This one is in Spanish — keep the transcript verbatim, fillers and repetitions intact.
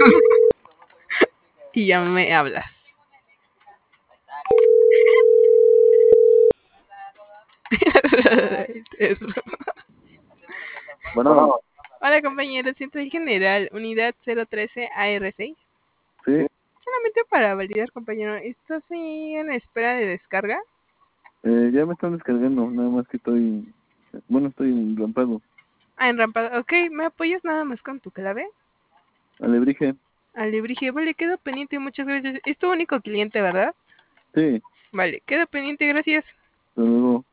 Y ya me hablas. Es broma. Bueno, Hola compañero, Central General, unidad cero trece A R seis. sí, Solamente para validar, compañero, ¿estás ahí en espera de descarga? eh, ya me están descargando, nada más que estoy, bueno, estoy enrampado. Ah, enrampado. Ok, ¿me apoyas nada más con tu clave? Alebrije, Alebrije, vale, quedo pendiente, muchas gracias. Es tu único cliente, ¿verdad? sí, Vale, quedo pendiente, gracias. hasta luego.